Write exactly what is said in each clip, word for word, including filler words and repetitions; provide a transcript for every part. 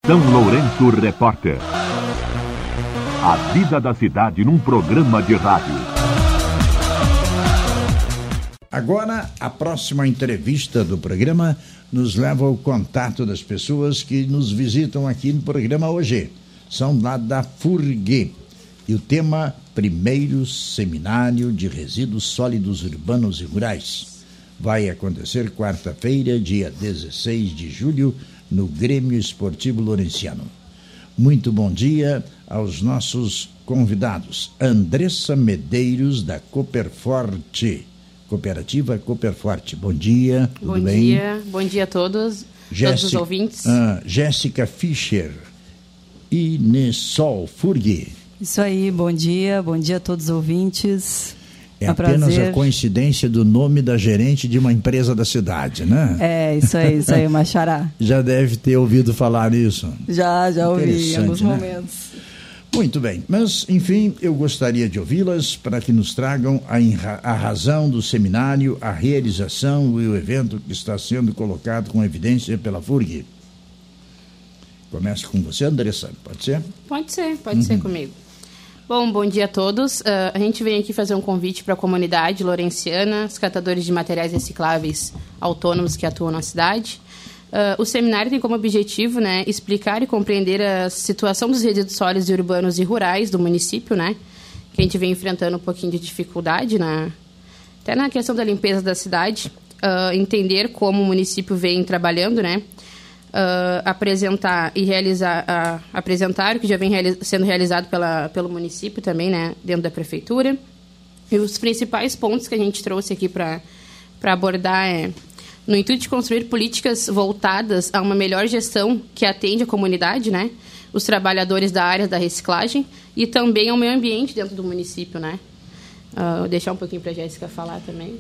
São Lourenço Repórter. A vida da cidade num programa de rádio. Agora, a próxima entrevista do programa nos leva ao contato das pessoas que nos visitam aqui no programa hoje. São lá da FURG. E o tema, primeiro seminário de resíduos sólidos urbanos e rurais. Vai acontecer quarta-feira, dia dezesseis de julho, no Grêmio Esportivo Lourenciano. Muito bom dia aos nossos convidados. Andressa Medeiros, da Cooperforte, Cooperativa Cooperforte. Bom dia, tudo bom bem? Bom dia, bom dia a todos, Jéssica, todos os ouvintes. Ah, Jéssica Fischer, Inesol Furg. Isso aí, bom dia, bom dia a todos os ouvintes. É, é apenas prazer. A coincidência do nome da gerente de uma empresa da cidade, né? É, isso aí, isso aí, Machará. Já deve ter ouvido falar nisso. Já, já ouvi em alguns né? momentos. Muito bem, mas, enfim, eu gostaria de ouvi-las para que nos tragam a, a razão do seminário, a realização e o evento que está sendo colocado com evidência pela FURG. Começo com você, Andressa, pode ser? Pode ser, pode uhum. ser comigo. Bom, bom dia a todos. Uh, a gente vem aqui fazer um convite para a comunidade lourenciana, os catadores de materiais recicláveis autônomos que atuam na cidade. Uh, o seminário tem como objetivo, né, explicar e compreender a situação dos resíduos sólidos urbanos e rurais do município, né, que a gente vem enfrentando um pouquinho de dificuldade, na, até na questão da limpeza da cidade, uh, entender como o município vem trabalhando, né, Uh, apresentar e realizar uh, apresentar o que já vem reali- sendo realizado pela, pelo município também, né, dentro da prefeitura. E os principais pontos que a gente trouxe aqui para para abordar é no intuito de construir políticas voltadas a uma melhor gestão que atende a comunidade, né, os trabalhadores da área da reciclagem e também ao meio ambiente dentro do município, né. Uh, vou deixar um pouquinho para a Jéssica falar também.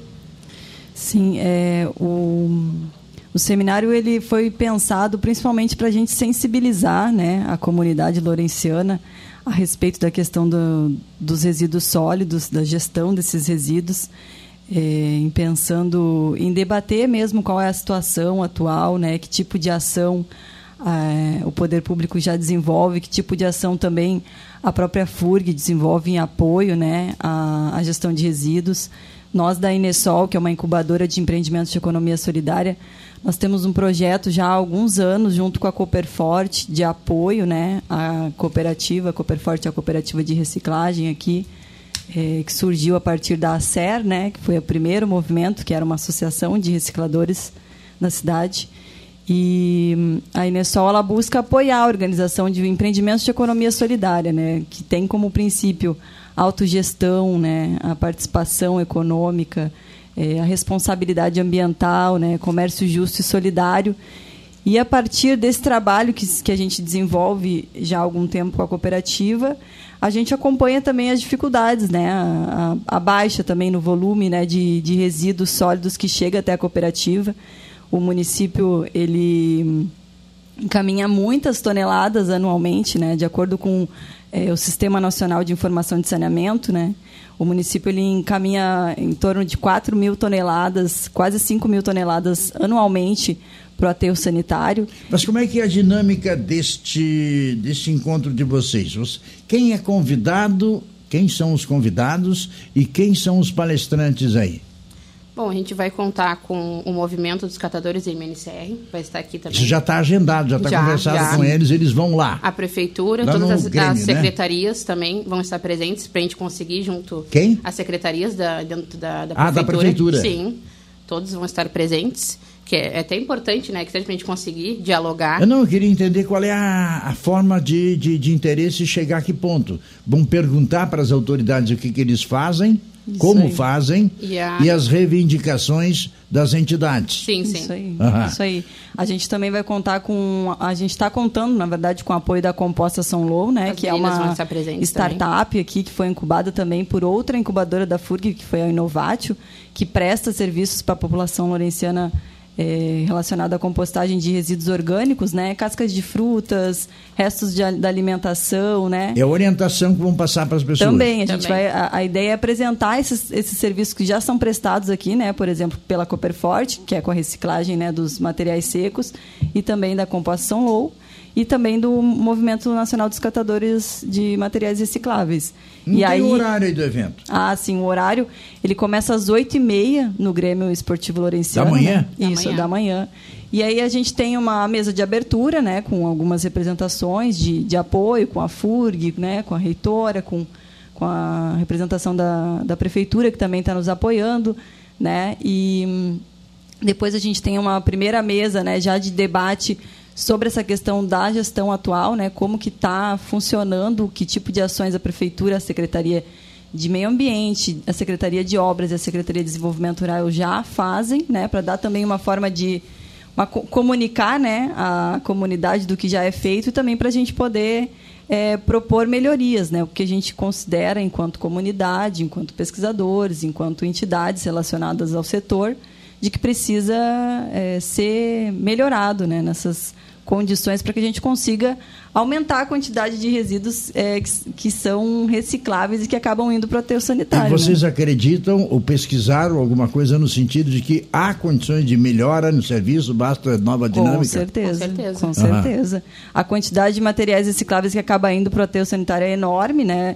Sim, é o O seminário ele foi pensado principalmente para a gente sensibilizar, né, a comunidade lourenciana a respeito da questão do, dos resíduos sólidos, da gestão desses resíduos, é, em pensando em debater mesmo qual é a situação atual, né, que tipo de ação é, o poder público já desenvolve, que tipo de ação também a própria FURG desenvolve em apoio, né, à, à gestão de resíduos. Nós da Inesol, que é uma incubadora de empreendimentos de economia solidária, nós temos um projeto já há alguns anos, junto com a Cooperforte, de apoio, né, à cooperativa. A Cooperforte é a cooperativa de reciclagem aqui, é, que surgiu a partir da ACER, né, que foi o primeiro movimento, que era uma associação de recicladores na cidade. E a Inesol, ela busca apoiar a organização de empreendimentos de economia solidária, né, que tem como princípio a autogestão, né, a participação econômica, é, a responsabilidade ambiental, né, comércio justo e solidário. E a partir desse trabalho que, que a gente desenvolve já há algum tempo com a cooperativa, a gente acompanha também as dificuldades, né, a, a, a baixa também no volume, né, de, de resíduos sólidos que chega até a cooperativa. O município ele encaminha muitas toneladas anualmente, né, de acordo com é, o Sistema Nacional de Informação de Saneamento, né. O município ele encaminha em torno de quatro mil toneladas, quase cinco mil toneladas anualmente para o aterro sanitário. Mas como é que é a dinâmica deste, deste encontro de vocês? Quem é convidado, quem são os convidados e quem são os palestrantes aí? Bom, a gente vai contar com o movimento dos catadores da M N C R, vai estar aqui também. Isso já está agendado, já está conversado já. com eles, eles vão lá. A prefeitura, lá todas as, Grêmio, as secretarias, né, também vão estar presentes para a gente conseguir junto... Quem? As secretarias da, dentro da, da ah, prefeitura. Ah, da prefeitura. Sim, todos vão estar presentes, que é, é até importante, né, que seja para a gente conseguir dialogar. Eu não, eu queria entender qual é a, a forma de, de, de interesse e chegar a que ponto. Vão perguntar para as autoridades o que, que eles fazem, Isso como aí. fazem e, a... e as reivindicações das entidades. Sim, sim. Isso aí. Uhum. Isso aí. A gente também vai contar com... A gente está contando, na verdade, com o apoio da Composta São Lou, né, que é uma startup também. aqui que foi incubada também por outra incubadora da FURG, que foi a Inovatio, que presta serviços para a população lourenciana É, relacionado à compostagem de resíduos orgânicos, né? Cascas de frutas, restos de, da alimentação, né? É a orientação que vão passar para as pessoas. Também, a Também. gente vai, a, a ideia é apresentar esses, esses serviços que já são prestados aqui, né? Por exemplo, pela Cooperforte, que é com a reciclagem, né, dos materiais secos, e também da Composta São Lou. e também do Movimento Nacional dos Catadores de Materiais Recicláveis. Não e tem aí, o horário aí do evento? Ah, sim, o horário, ele começa às oito e meia no Grêmio Esportivo Lourenciano. Da manhã? Né? Isso, da manhã. da manhã. E aí a gente tem uma mesa de abertura, né, com algumas representações de, de apoio, com a F U R G, né, com a reitora, com, com a representação da, da prefeitura, que também está nos apoiando, né, e depois a gente tem uma primeira mesa, né, já de debate sobre essa questão da gestão atual, né, como que está funcionando, que tipo de ações a prefeitura, a Secretaria de Meio Ambiente, a Secretaria de Obras e a Secretaria de Desenvolvimento Rural já fazem, né, para dar também uma forma de uma, comunicar, né, a comunidade do que já é feito e também para a gente poder é, propor melhorias, né, o que a gente considera enquanto comunidade, enquanto pesquisadores, enquanto entidades relacionadas ao setor, de que precisa é, ser melhorado, né, nessas condições para que a gente consiga aumentar a quantidade de resíduos é, que, que são recicláveis e que acabam indo para o aterro sanitário. E vocês né? acreditam ou pesquisaram alguma coisa no sentido de que há condições de melhora no serviço, basta nova dinâmica? Com certeza. Com certeza. Com certeza. A quantidade de materiais recicláveis que acaba indo para o aterro sanitário é enorme, né?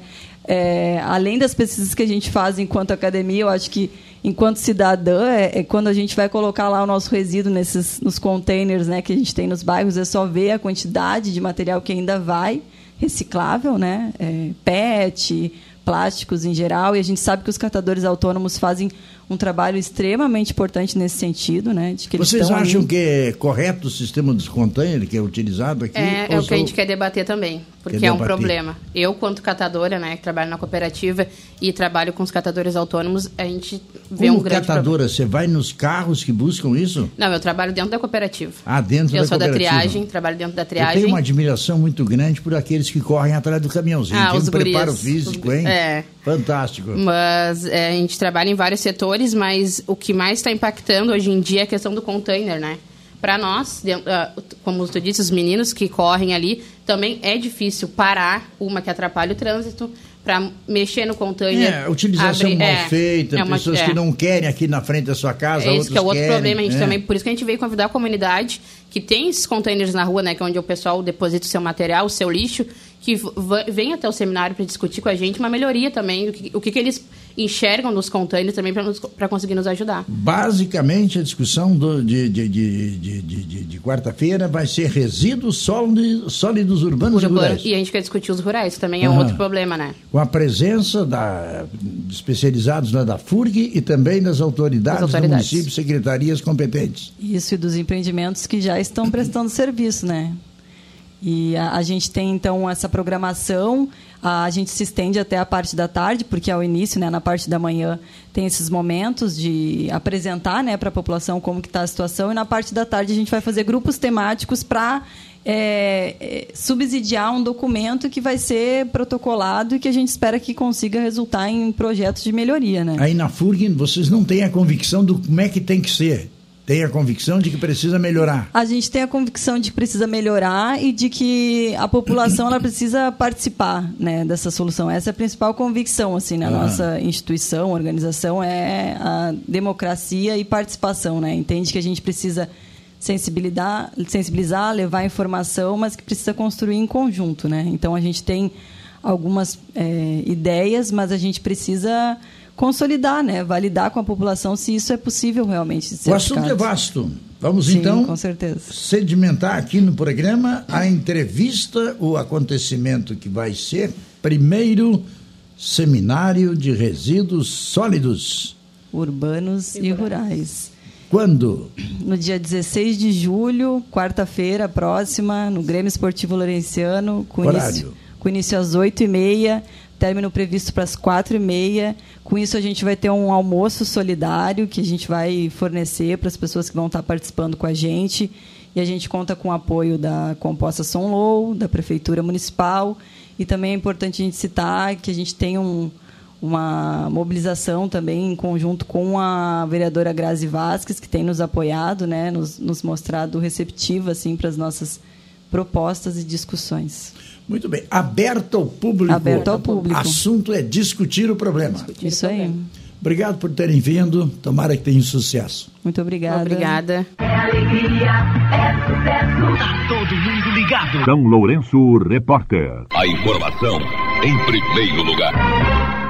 É, além das pesquisas que a gente faz enquanto academia, eu acho que enquanto cidadã, é, é quando a gente vai colocar lá o nosso resíduo nesses, nos containers, né, que a gente tem nos bairros, é só ver a quantidade de material que ainda vai reciclável, né, é, P E T, plásticos em geral, e a gente sabe que os catadores autônomos fazem um trabalho extremamente importante nesse sentido, né, de que eles Vocês acham ali... que é correto o sistema dos containers que é utilizado aqui? É, é o que só... a gente quer debater também, porque Quer é um debater. problema. Eu, quanto catadora, né, que trabalho na cooperativa e trabalho com os catadores autônomos, a gente vê Como um grande catadora, problema. você vai nos carros que buscam isso? Não, eu trabalho dentro da cooperativa. Ah, dentro eu da sou da cooperativa. triagem, trabalho dentro da Eu triagem. tenho uma admiração muito grande por aqueles que correm atrás do caminhãozinho. Ah, Tem os um preparo guris, físico, os- hein? é. Fantástico. Mas é, a gente trabalha em vários setores, mas o que mais está impactando hoje em dia é a questão do container, né? Para nós, dentro, ah, como tu disse, os meninos que correm ali, também é difícil parar uma que atrapalha o trânsito para mexer no container. É, utilização abrir- mal é, feita, é uma- pessoas é. que não querem aqui na frente da sua casa, É isso outros que é outro querem, problema. A gente é. também, por isso que a gente veio convidar a comunidade que tem esses containers na rua, né, que é onde o pessoal deposita o seu material, o seu lixo, que v- vem até o seminário para discutir com a gente uma melhoria também, o que, o que, que eles enxergam nos containers também para conseguir nos ajudar. Basicamente, a discussão do- de, de, de, de, de, de- de quarta-feira vai ser resíduos sólidos, sólidos urbanos Urbano, e rurais. e a gente quer discutir os rurais, também é Aham. outro problema, né? Com a presença da, de especializados lá da F U R G e também das autoridades, Das autoridades. do município, secretarias competentes. Isso, e dos empreendimentos que já estão prestando serviço, né? E a, a gente tem, então, essa programação, a, a gente se estende até a parte da tarde, porque ao início, né, na parte da manhã, tem esses momentos de apresentar, né, para a população como que está a situação, e na parte da tarde a gente vai fazer grupos temáticos para é, é, subsidiar um documento que vai ser protocolado e que a gente espera que consiga resultar em projetos de melhoria, né? Aí na F U R G, vocês não têm a convicção do como é que tem que ser. Tem a convicção de que precisa melhorar. A gente tem a convicção de que precisa melhorar e de que a população ela precisa participar, né, dessa solução. Essa é a principal convicção assim, na Ah. nossa instituição, organização, é a democracia e participação. Né? Entende que a gente precisa sensibilizar, sensibilizar, levar informação, mas que precisa construir em conjunto. Né? Então, a gente tem algumas é, ideias, mas a gente precisa consolidar, né? Validar com a população se isso é possível realmente de ser O assunto aplicado. é vasto. Vamos Sim, então com certeza. sedimentar aqui no programa a entrevista, o acontecimento que vai ser primeiro seminário de resíduos sólidos. Urbanos e rurais. Quando? No dia dezesseis de julho, quarta-feira próxima, no Grêmio Esportivo Lourenciano, com Horário? início, com início às oito e meia, término previsto para as quatro e meia. Com isso, a gente vai ter um almoço solidário que a gente vai fornecer para as pessoas que vão estar participando com a gente. E a gente conta com o apoio da Composta São Lou, da Prefeitura Municipal. E também é importante a gente citar que a gente tem um, uma mobilização também em conjunto com a vereadora Grazi Vasques, que tem nos apoiado, né, nos, nos mostrado receptiva assim, para as nossas propostas e discussões. Muito bem. Aberto ao público. Aberto ao público. Assunto é discutir o problema. Isso aí. Obrigado por terem vindo. Tomara que tenham sucesso. Muito obrigada. Obrigada. É alegria, é sucesso. Tá todo mundo ligado. São Lourenço, repórter. A informação em primeiro lugar.